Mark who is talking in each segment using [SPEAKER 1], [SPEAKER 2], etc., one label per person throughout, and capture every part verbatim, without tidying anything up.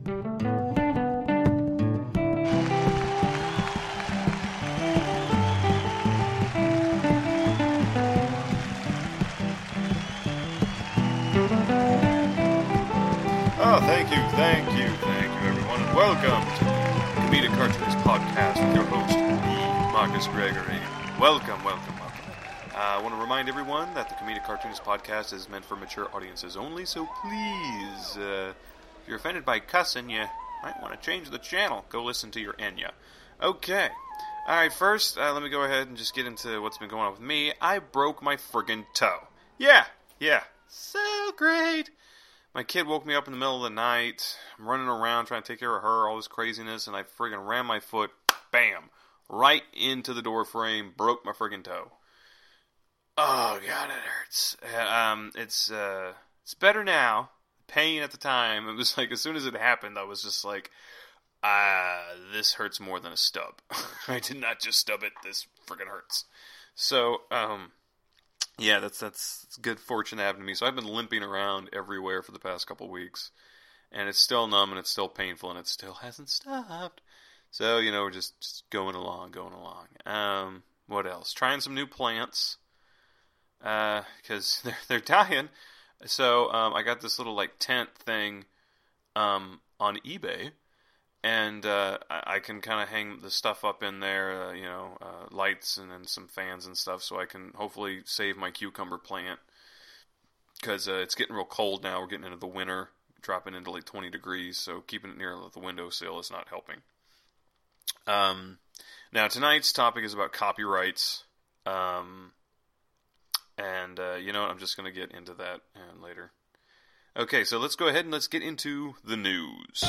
[SPEAKER 1] Oh, thank you, thank you, thank you, everyone, and welcome to the Comedic Cartoonist Podcast with your host, me, Marcus Gregory. Welcome, welcome, welcome. Uh, I want to remind everyone that the Comedic Cartoonist Podcast is meant for mature audiences only, so please, uh, if you're offended by cussing, you might want to change the channel. Go listen to your Enya. Okay. Alright, first, uh, let me go ahead and just get into what's been going on with me. I broke my friggin' toe. Yeah, yeah. So great. My kid woke me up in the middle of the night. I'm running around trying to take care of her, all this craziness, and I friggin' ran my foot, bam, right into the door frame, broke my friggin' toe. Oh, God, it hurts. Um, it's, uh, it's better now. Pain at the time, it was like, as soon as it happened, I was just like, ah, uh, this hurts more than a stub. I did not just stub it, this friggin' hurts. So, um... yeah, that's, that's that's good fortune that happened to me. So I've been limping around everywhere for the past couple weeks. And it's still numb and it's still painful and it still hasn't stopped. So, you know, we're just, just going along, going along. Um, what else? Trying some new plants. Uh, because they're, they're dying. So, um, I got this little, like, tent thing, um, on eBay. And uh, I, I can kind of hang the stuff up in there, uh, you know, uh, lights and then some fans and stuff, so I can hopefully save my cucumber plant. Because uh, it's getting real cold now. We're getting into the winter, dropping into like twenty degrees, so keeping it near the windowsill is not helping. Um, now, tonight's topic is about copyrights. Um, and, uh, you know what, I'm just going to get into that uh, later. Okay, so let's go ahead and let's get into the news.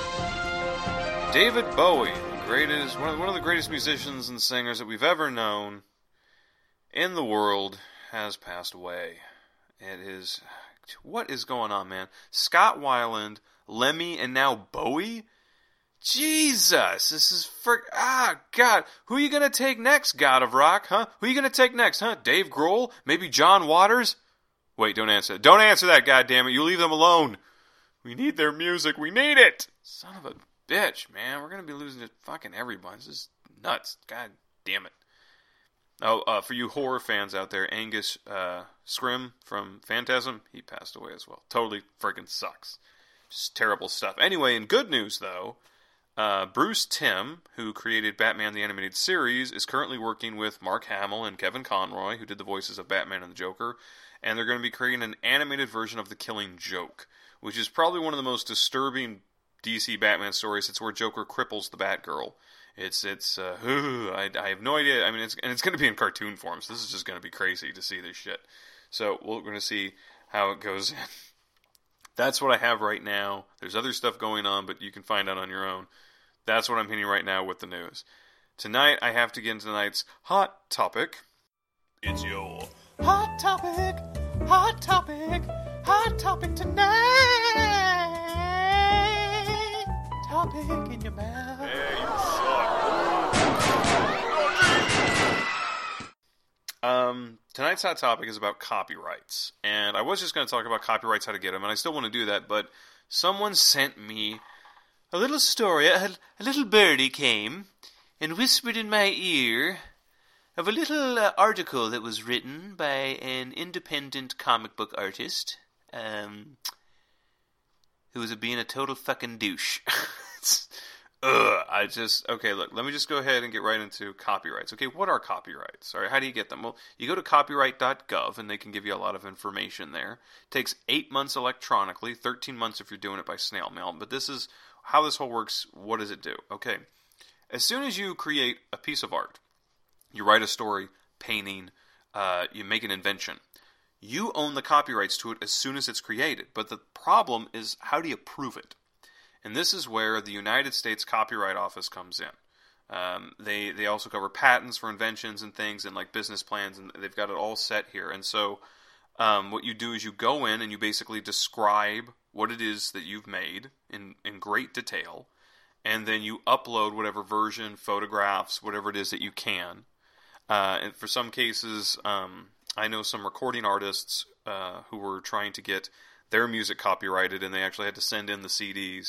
[SPEAKER 1] David Bowie, the greatest, one of, one of the greatest musicians and singers that we've ever known in the world, has passed away. It is, what is going on, man? Scott Weiland, Lemmy, and now Bowie? Jesus, this is for, ah, God, who are you going to take next, God of Rock, huh? Who are you going to take next, huh? Dave Grohl? Maybe John Waters? Wait, don't answer that. Don't answer that, goddammit. You leave them alone. We need their music. We need it. Son of a bitch, man. We're going to be losing to fucking everyone. This is nuts. God damn it. Oh, uh, for you horror fans out there, Angus uh, Scrim from Phantasm, he passed away as well. Totally freaking sucks. Just terrible stuff. Anyway, in good news, though, uh, Bruce Timm, who created Batman the Animated Series, is currently working with Mark Hamill and Kevin Conroy, who did the voices of Batman and the Joker, and they're going to be creating an animated version of The Killing Joke, which is probably one of the most disturbing D C Batman stories. It's where Joker cripples the Batgirl. It's, it's, uh, I, I have no idea. I mean, it's, and it's going to be in cartoon form, so this is just going to be crazy to see this shit. So, we're going to see how it goes in. That's what I have right now. There's other stuff going on, but you can find out on your own. That's what I'm hitting right now with the news. Tonight, I have to get into tonight's hot topic. It's your hot topic, hot topic, hot topic tonight. Topic in your mouth. Hey, you suck. um, tonight's hot topic is about copyrights. And I was just going to talk about copyrights, how to get them, and I still want to do that, but someone sent me a little story. A, a little birdie came and whispered in my ear of a little uh, article that was written by an independent comic book artist, um, who was being a total fucking douche. Ugh, I just, okay, look, let me just go ahead and get right into copyrights. Okay, what are copyrights? All right, how do you get them? Well, you go to copyright dot gov, and they can give you a lot of information there. It takes eight months electronically, thirteen months if you're doing it by snail mail, but this is how this whole works. What does it do? Okay, as soon as you create a piece of art, you write a story, painting, uh, you make an invention, you own the copyrights to it as soon as it's created. But the problem is, how do you prove it? And this is where the United States Copyright Office comes in. Um, they they also cover patents for inventions and things, and like business plans, and they've got it all set here. And so um, what you do is you go in and you basically describe what it is that you've made in, in great detail, and then you upload whatever version, photographs, whatever it is that you can. Uh, and for some cases, um, I know some recording artists uh, who were trying to get their music copyrighted, and they actually had to send in the C Ds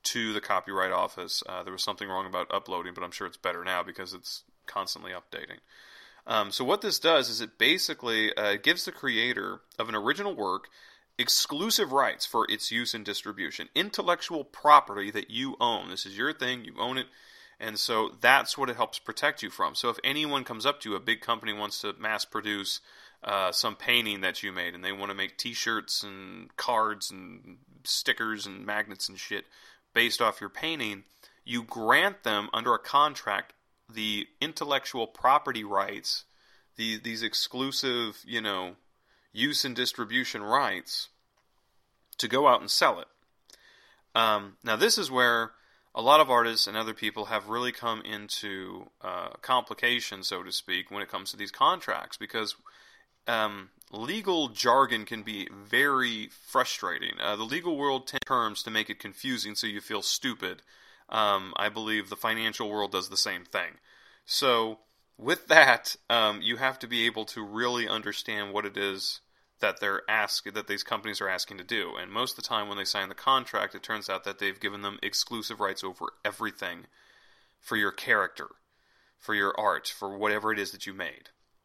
[SPEAKER 1] to the Copyright Office. Uh, there was something wrong about uploading, but I'm sure it's better now because it's constantly updating. Um, so what this does is it basically uh, gives the creator of an original work exclusive rights for its use and distribution. Intellectual property that you own. This is your thing, you own it. And so that's what it helps protect you from. So if anyone comes up to you, a big company wants to mass produce uh, some painting that you made, and they want to make t-shirts and cards and stickers and magnets and shit based off your painting, you grant them under a contract the intellectual property rights, the, these exclusive, you know, use and distribution rights to go out and sell it. Um, now this is where a lot of artists and other people have really come into uh, complications, so to speak, when it comes to these contracts, because um, legal jargon can be very frustrating. Uh, the legal world tends terms to make it confusing so you feel stupid. Um, I believe the financial world does the same thing. So with that, um, you have to be able to really understand what it is that they're asking, that these companies are asking to do. And most of the time when they sign the contract, it turns out that they've given them exclusive rights over everything for your character, for your art, for whatever it is that you made.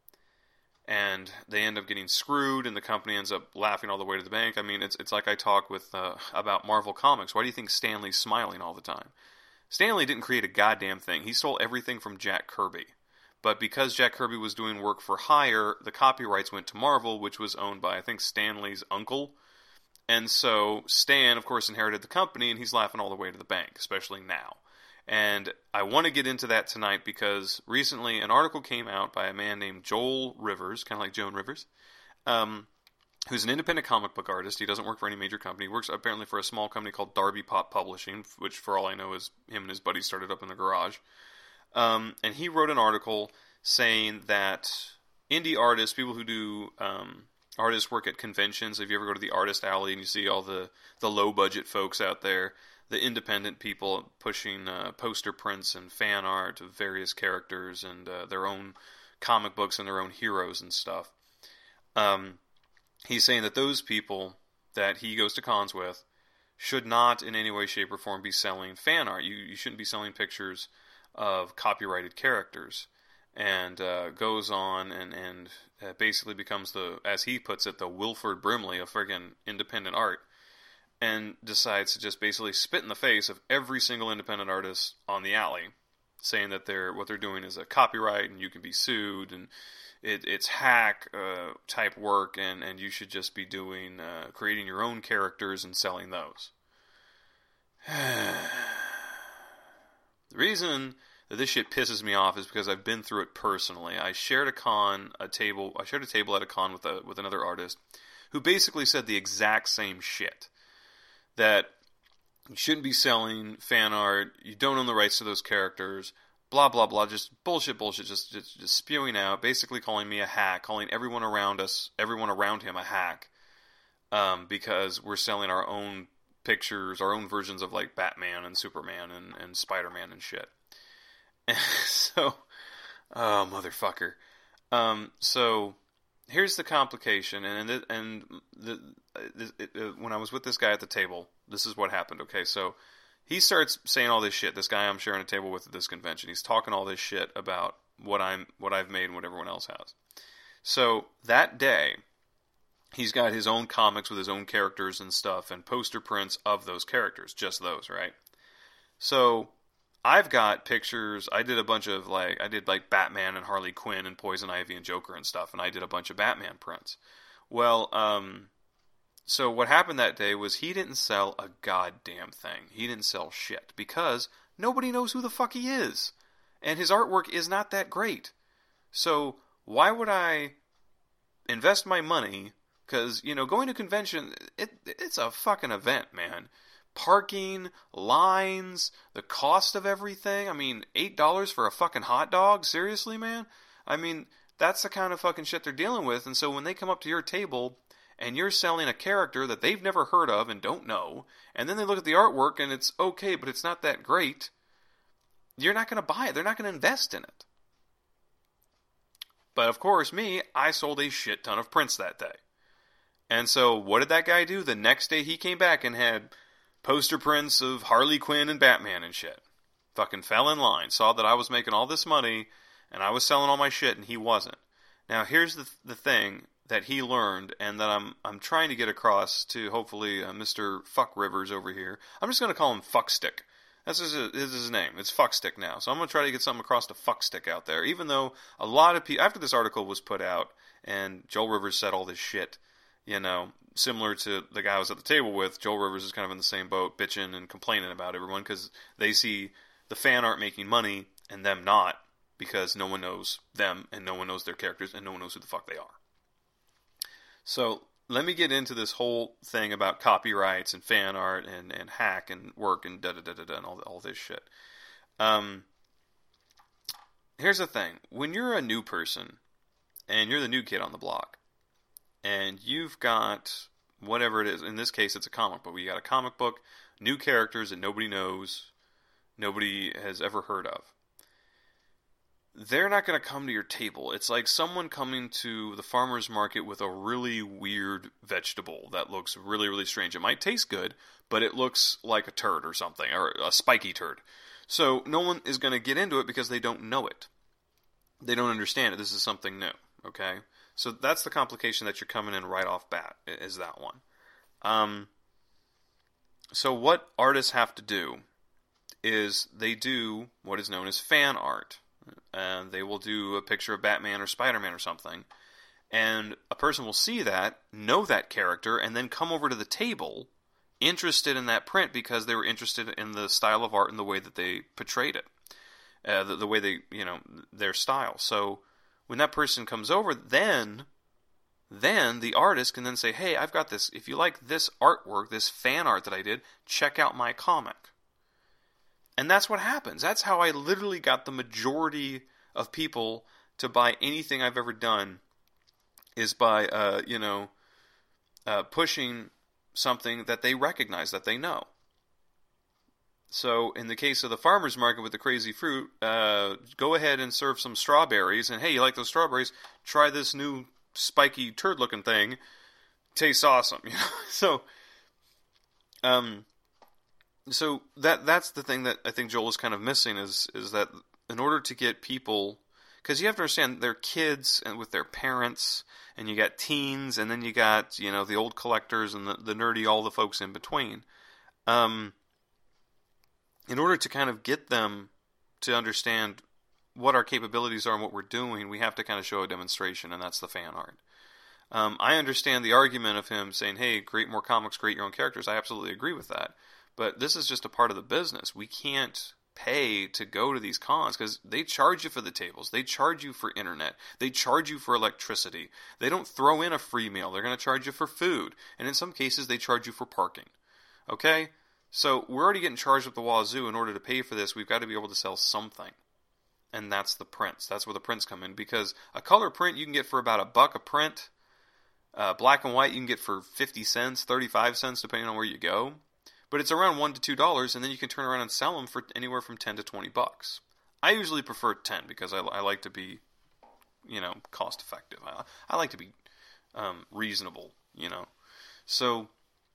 [SPEAKER 1] And they end up getting screwed, and the company ends up laughing all the way to the bank. I mean, it's it's like I talk with uh, about Marvel Comics. Why do you think Stan Lee's smiling all the time? Stan Lee didn't create a goddamn thing. He stole everything from Jack Kirby. But because Jack Kirby was doing work for hire, the copyrights went to Marvel, which was owned by, I think, Stan Lee's uncle. And so Stan, of course, inherited the company, and he's laughing all the way to the bank, especially now. And I want to get into that tonight because recently an article came out by a man named Joel Rivers, kind of like Joan Rivers, um, who's an independent comic book artist. He doesn't work for any major company. He works apparently for a small company called Darby Pop Publishing, which for all I know is him and his buddy started up in the garage. Um, and he wrote an article saying that indie artists, people who do um, artist work at conventions, if you ever go to the artist alley and you see all the, the low-budget folks out there, the independent people pushing uh, poster prints and fan art of various characters and uh, their own comic books and their own heroes and stuff. Um, he's saying that those people that he goes to cons with should not in any way, shape, or form be selling fan art. You, you shouldn't be selling pictures of copyrighted characters, and uh, goes on and, and uh, basically becomes the, as he puts it, the Wilford Brimley of friggin' independent art, and decides to just basically spit in the face of every single independent artist on the alley, saying that they're what they're doing is a copyright and you can be sued, and it, it's hack uh, type work, and, and you should just be doing uh, creating your own characters and selling those. The reason that this shit pisses me off is because I've been through it personally. I shared a con, a table, I shared a table at a con with a with another artist who basically said the exact same shit. That you shouldn't be selling fan art, you don't own the rights to those characters, blah blah blah, just bullshit bullshit, just just, just spewing out, basically calling me a hack, calling everyone around us, everyone around him a hack, um, because we're selling our own pictures, our own versions of like Batman and Superman and, and Spider-Man and shit. so, oh motherfucker. Um, so here's the complication, and and, and the, the, it, it, when I was with this guy at the table, this is what happened. Okay, so he starts saying all this shit. This guy I'm sharing a table with at this convention, he's talking all this shit about what I'm, what I've made and what everyone else has. So that day, he's got his own comics with his own characters and stuff, and poster prints of those characters, just those, right? So I've got pictures. I did a bunch of like I did like Batman and Harley Quinn and Poison Ivy and Joker and stuff, and I did a bunch of Batman prints. Well, um, so what happened that day was he didn't sell a goddamn thing. He didn't sell shit because nobody knows who the fuck he is, and his artwork is not that great. So why would I invest my money? Because, you know, going to convention, it it's a fucking event, man. Parking, lines, the cost of everything. I mean, eight dollars for a fucking hot dog? Seriously, man? I mean, that's the kind of fucking shit they're dealing with. And so when they come up to your table and you're selling a character that they've never heard of and don't know, and then they look at the artwork and it's okay, but it's not that great, you're not going to buy it. They're not going to invest in it. But of course, me, I sold a shit ton of prints that day. And so what did that guy do? The next day he came back and had poster prints of Harley Quinn and Batman and shit. Fucking fell in line, saw that I was making all this money, and I was selling all my shit, and he wasn't. Now, here's the the thing that he learned, and that I'm I'm trying to get across to, hopefully, uh, Mister Fuck Rivers over here. I'm just going to call him Fuckstick. That's his, his, his name. It's Fuckstick now. So I'm going to try to get something across to Fuckstick out there, even though a lot of people, after this article was put out, and Joel Rivers said all this shit, you know, similar to the guy I was at the table with, Joel Rivers is kind of in the same boat, bitching and complaining about everyone, because they see the fan art making money, and them not, because no one knows them, and no one knows their characters, and no one knows who the fuck they are. So, let me get into this whole thing about copyrights and fan art and, and hack and work and da-da-da-da-da and all, all this shit. Um, here's the thing. When you're a new person, and you're the new kid on the block, and you've got whatever it is, in this case it's a comic book, you got a comic book, new characters that nobody knows, nobody has ever heard of. They're not going to come to your table. It's like someone coming to the farmer's market with a really weird vegetable that looks really, really strange. It might taste good, but it looks like a turd or something, or a spiky turd. So no one is going to get into it because they don't know it. They don't understand it. This is something new, okay? So that's the complication that you're coming in right off bat, is that one. Um, so what artists have to do is they do what is known as fan art. And they will do a picture of Batman or Spider-Man or something, and a person will see that, know that character, and then come over to the table interested in that print because they were interested in the style of art and the way that they portrayed it, uh, the, the way they, you know, their style. So when that person comes over, then, then the artist can then say, hey, I've got this, if you like this artwork, this fan art that I did, check out my comic. And that's what happens. That's how I literally got the majority of people to buy anything I've ever done, is by, uh, you know, uh, pushing something that they recognize, that they know. So in the case of the farmer's market with the crazy fruit, uh, go ahead and serve some strawberries, and hey, you like those strawberries? Try this new spiky turd-looking thing. Tastes awesome, you know. So, um... So that that's the thing that I think Joel is kind of missing, is is that in order to get people, because you have to understand, they're kids and with their parents, and you got teens, and then you got, you know, the old collectors and the, the nerdy, all the folks in between. Um, in order to kind of get them to understand what our capabilities are and what we're doing, we have to kind of show a demonstration, and that's the fan art. Um, I understand the argument of him saying, hey, create more comics, create your own characters. I absolutely agree with that. But this is just a part of the business. We can't pay to go to these cons because they charge you for the tables. They charge you for internet. They charge you for electricity. They don't throw in a free meal. They're going to charge you for food. And in some cases, they charge you for parking. Okay? So we're already getting charged up the wazoo. In order to pay for this, we've got to be able to sell something. And that's the prints. That's where the prints come in. Because a color print you can get for about a buck a print. Uh, black and white you can get for fifty cents, thirty-five cents, depending on where you go. But it's around one to two dollars, and then you can turn around and sell them for anywhere from ten to twenty bucks. I usually prefer ten because I, I like to be, you know, cost effective. I, I like to be um, reasonable, you know. So,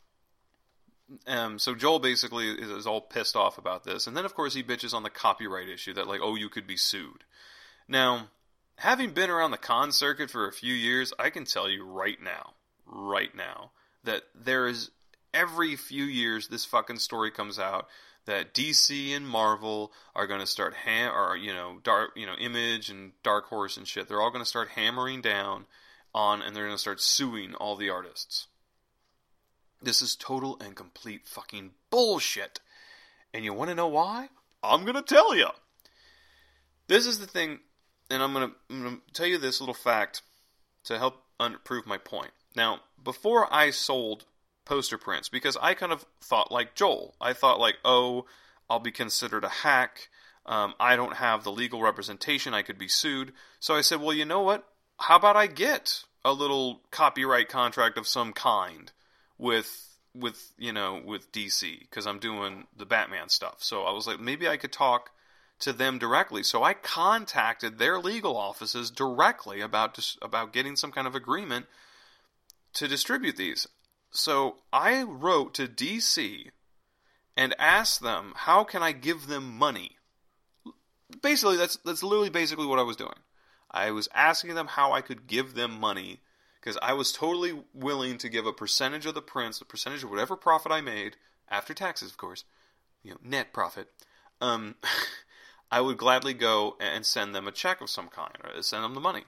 [SPEAKER 1] um, so Joel basically is, is all pissed off about this, and then of course he bitches on the copyright issue that, like, oh, you could be sued. Now, having been around the con circuit for a few years, I can tell you right now, right now, that there is, every few years this fucking story comes out that D C and Marvel are going to start, ham- or, you know, dark, you know, Image and Dark Horse and shit, they're all going to start hammering down on, and they're going to start suing all the artists. This is total and complete fucking bullshit. And you want to know why? I'm going to tell you. This is the thing, and I'm going to tell you this little fact to help un- prove my point. Now, before I sold poster prints, because I kind of thought like Joel. I thought like, oh, I'll be considered a hack. Um, I don't have the legal representation. I could be sued. So I said, well, you know what? How about I get a little copyright contract of some kind with, with you know, with D C, because I'm doing the Batman stuff. So I was like, maybe I could talk to them directly. So I contacted their legal offices directly about dis- about getting some kind of agreement to distribute these. So I wrote to D C and asked them, how can I give them money? Basically, that's that's literally basically what I was doing. I was asking them how I could give them money, because I was totally willing to give a percentage of the prints, a percentage of whatever profit I made, after taxes, of course, you know, net profit. Um, I would gladly go and send them a check of some kind, or send them the money.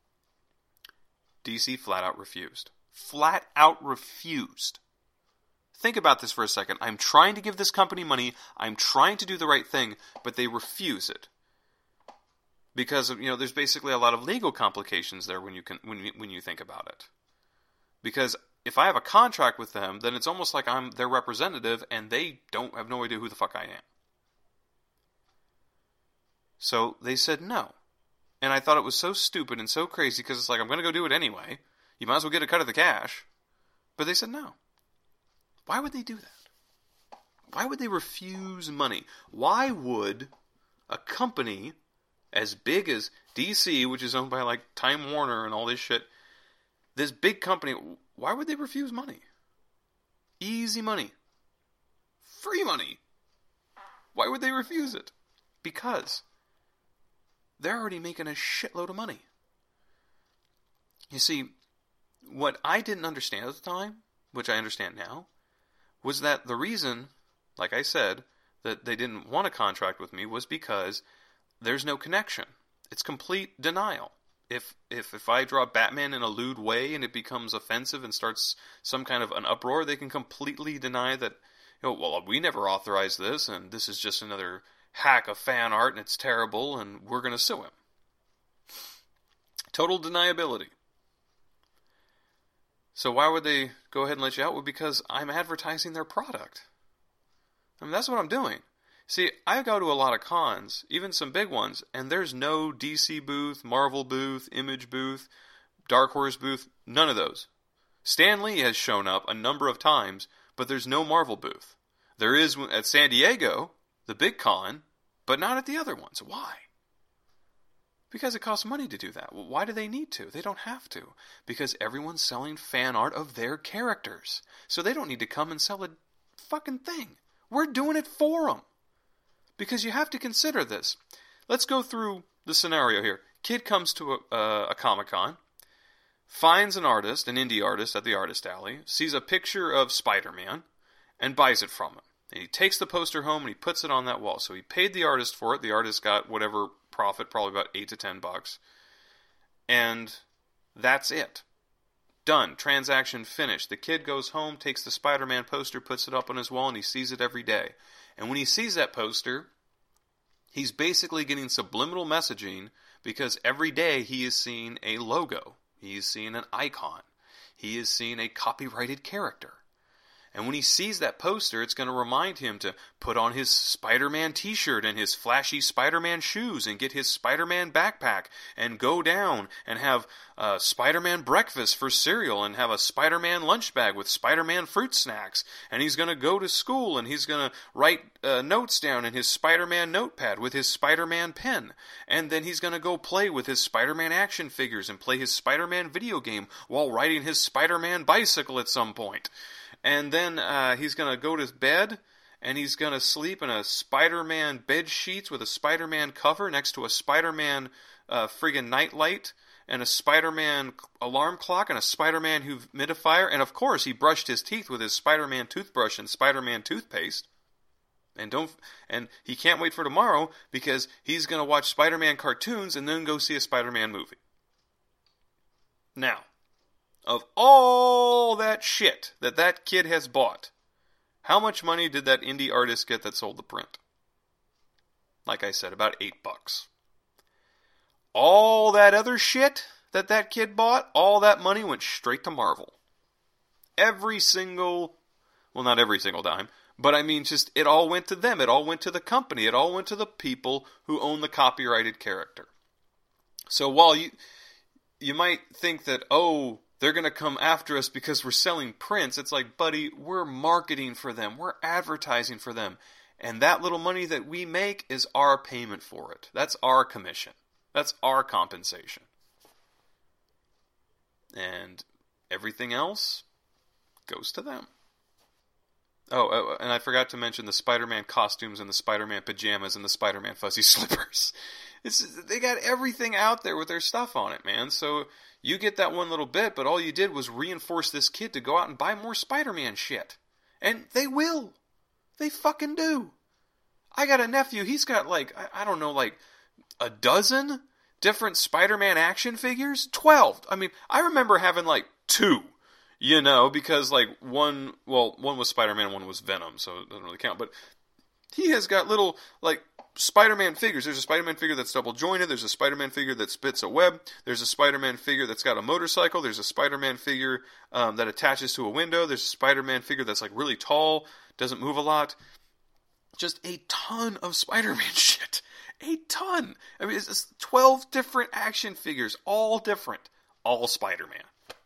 [SPEAKER 1] D C flat out refused. Flat out refused. Think about this for a second. I'm trying to give this company money. I'm trying to do the right thing, but they refuse it. Because, you know, there's basically a lot of legal complications there when you can when you, when you think about it. Because if I have a contract with them, then it's almost like I'm their representative and they don't have no idea who the fuck I am. So they said no. And I thought it was so stupid and so crazy because it's like, I'm going to go do it anyway. You might as well get a cut of the cash. But they said no. Why would they do that? Why would they refuse money? Why would a company as big as D C, which is owned by like Time Warner and all this shit, this big company, why would they refuse money? Easy money. Free money. Why would they refuse it? Because they're already making a shitload of money. You see, what I didn't understand at the time, which I understand now, was that the reason, like I said, that they didn't want a contract with me was because there's no connection. It's complete denial. If if if I draw Batman in a lewd way and it becomes offensive and starts some kind of an uproar, they can completely deny that, you know, well, we never authorized this, and this is just another hack of fan art, and it's terrible, and we're going to sue him. Total deniability. So why would they go ahead and let you out? Well, because I'm advertising their product. I mean, that's what I'm doing. See, I go to a lot of cons, even some big ones, and there's no D C booth, Marvel booth, Image booth, Dark Horse booth, none of those. Stan Lee has shown up a number of times, but there's no Marvel booth. There is at San Diego, the big con, but not at the other ones. Why? Because it costs money to do that. Well, why do they need to? They don't have to. Because everyone's selling fan art of their characters. So they don't need to come and sell a fucking thing. We're doing it for them. Because you have to consider this. Let's go through the scenario here. Kid comes to a, uh, a Comic-Con, finds an artist, an indie artist at the artist alley, sees a picture of Spider-Man, and buys it from him. And he takes the poster home and he puts it on that wall. So he paid the artist for it. The artist got whatever profit, probably about eight to ten bucks. And that's it. Done. Transaction finished. The kid goes home, takes the Spider-Man poster, puts it up on his wall, and he sees it every day. And when he sees that poster, he's basically getting subliminal messaging because every day he is seeing a logo. He is seeing an icon. He is seeing a copyrighted character. And when he sees that poster, it's going to remind him to put on his Spider-Man t-shirt and his flashy Spider-Man shoes and get his Spider-Man backpack and go down and have uh, Spider-Man breakfast for cereal and have a Spider-Man lunch bag with Spider-Man fruit snacks. And he's going to go to school and he's going to write uh, notes down in his Spider-Man notepad with his Spider-Man pen. And then he's going to go play with his Spider-Man action figures and play his Spider-Man video game while riding his Spider-Man bicycle at some point. And then uh, he's going to go to bed, and he's going to sleep in a Spider-Man bed sheets with a Spider-Man cover next to a Spider-Man uh, friggin' nightlight, and a Spider-Man alarm clock, and a Spider-Man humidifier, and of course he brushed his teeth with his Spider-Man toothbrush and Spider-Man toothpaste. And don't, and he can't wait for tomorrow because he's going to watch Spider-Man cartoons and then go see a Spider-Man movie. Now, of all that shit that that kid has bought, how much money did that indie artist get that sold the print? Like I said, about eight bucks. All that other shit that that kid bought, all that money went straight to Marvel. Every single, well, not every single dime, but I mean just, it all went to them. It all went to the company. It all went to the people who own the copyrighted character. So while you, you might think that, oh, they're going to come after us because we're selling prints. It's like, buddy, we're marketing for them. We're advertising for them. And that little money that we make is our payment for it. That's our commission. That's our compensation. And everything else goes to them. Oh, uh, and I forgot to mention the Spider-Man costumes and the Spider-Man pajamas and the Spider-Man fuzzy slippers. It's, they got everything out there with their stuff on it, man. So you get that one little bit, but all you did was reinforce this kid to go out and buy more Spider-Man shit. And they will. They fucking do. I got a nephew, he's got like, I, I don't know, like a dozen different Spider-Man action figures? Twelve. I mean, I remember having like two, you know, because like one, well, one was Spider-Man, one was Venom, so it doesn't really count. But he has got little, like, Spider-Man figures. There's a Spider-Man figure that's double jointed. There's a Spider-Man figure that spits a web. There's a Spider-Man figure that's got a motorcycle. There's a Spider-Man figure um, that attaches to a window. There's a Spider-Man figure that's like really tall, doesn't move a lot. Just a ton of Spider-Man shit. A ton. I mean, it's, it's twelve different action figures, all different, all Spider-Man.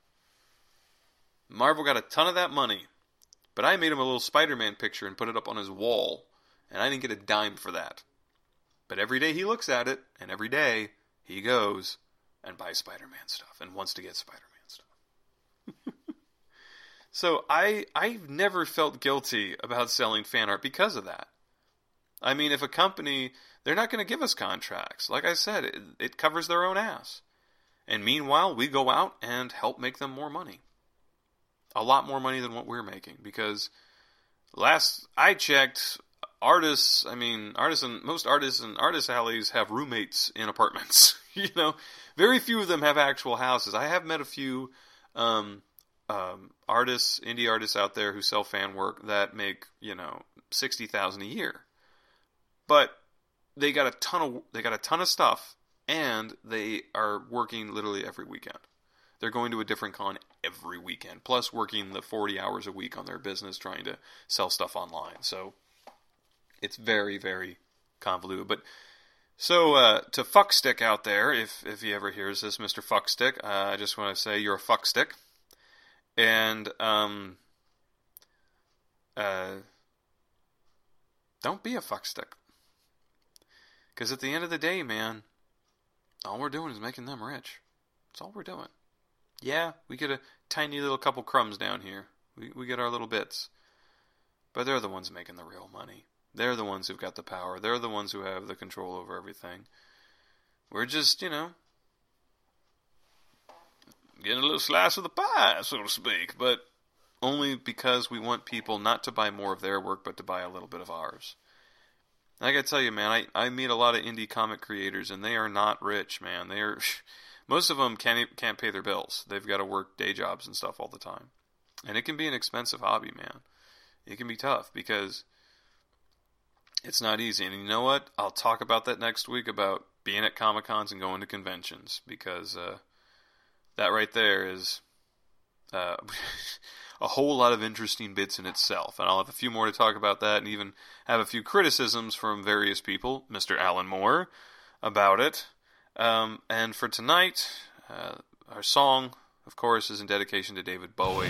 [SPEAKER 1] Marvel got a ton of that money, but I made him a little Spider-Man picture and put it up on his wall, and I didn't get a dime for that. But every day he looks at it, and every day he goes and buys Spider-Man stuff and wants to get Spider-Man stuff. So I, I've never felt guilty about selling fan art because of that. I mean, if a company, they're not going to give us contracts. Like I said, it, it covers their own ass. And meanwhile, we go out and help make them more money. A lot more money than what we're making. Because last I checked, artists, I mean, artists and most artists and artist alleys have roommates in apartments. You know, very few of them have actual houses. I have met a few um, um, artists, indie artists out there who sell fan work that make, you know, sixty thousand dollars a year. But they got a ton of they got a ton of stuff, and they are working literally every weekend. They're going to a different con every weekend, plus working the forty hours a week on their business trying to sell stuff online. So it's very, very convoluted. But so uh, to Fuckstick out there, if if he ever hears this, Mister Fuckstick, uh, I just want to say you're a fuckstick, and um, uh, don't be a fuckstick. Because at the end of the day, man, all we're doing is making them rich. That's all we're doing. Yeah, we get a tiny little couple crumbs down here. We we get our little bits. But they're the ones making the real money. They're the ones who've got the power. They're the ones who have the control over everything. We're just, you know, getting a little slice of the pie, so to speak. But only because we want people not to buy more of their work, but to buy a little bit of ours. And I gotta tell you, man, I, I meet a lot of indie comic creators, and they are not rich, man. They are... Most of them can't can't pay their bills. They've got to work day jobs and stuff all the time. And it can be an expensive hobby, man. It can be tough because it's not easy. And you know what? I'll talk about that next week, about being at Comic-Cons and going to conventions. Because uh, that right there is uh, a whole lot of interesting bits in itself. And I'll have a few more to talk about that, and even have a few criticisms from various people, Mister Alan Moore, about it. Um, and for tonight, uh, our song, of course, is in dedication to David Bowie.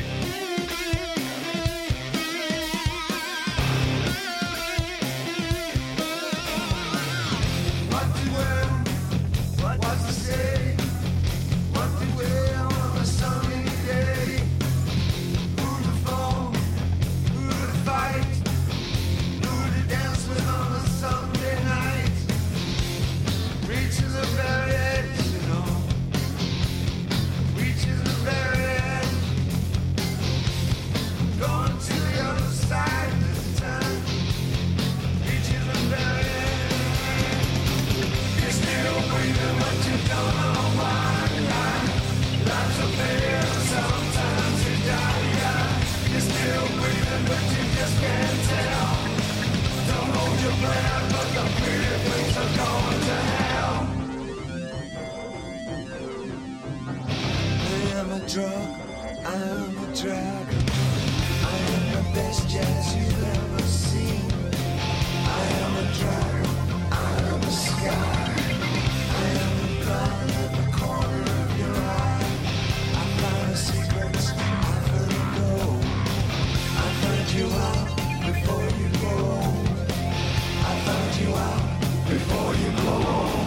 [SPEAKER 2] Drug, I am a drag. I am the best jazz you've ever seen. I am a drag. I am the sky. I am the blind at the corner of your eye. I find the secrets, I let them go. I find you out before you grow old. I find you out before you grow old.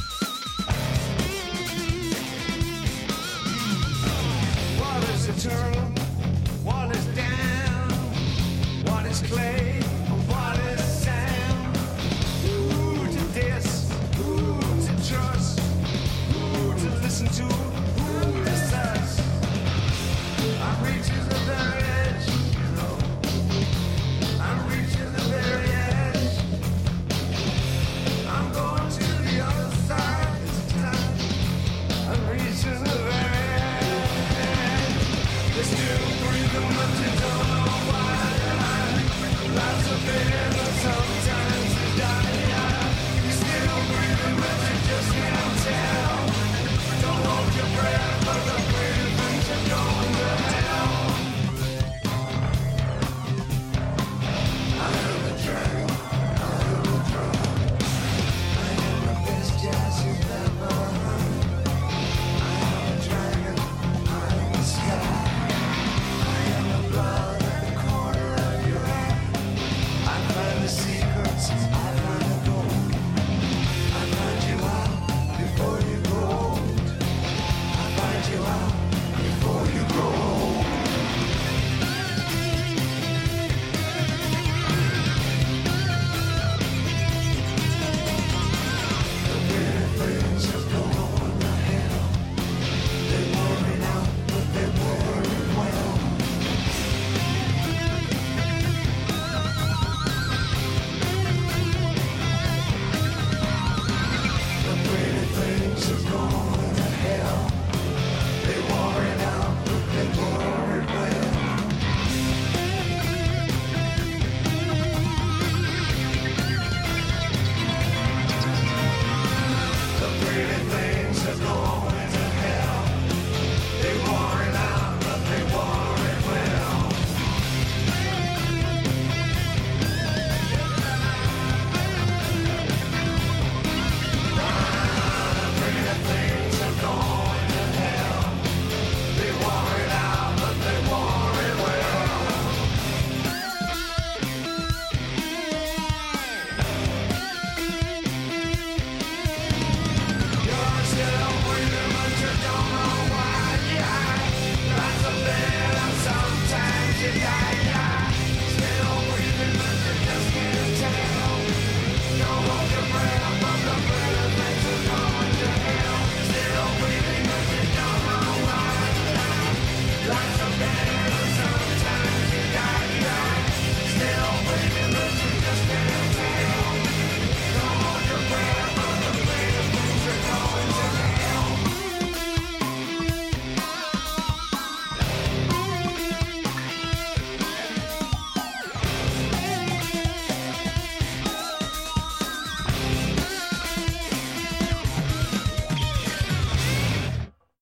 [SPEAKER 2] Turn clay.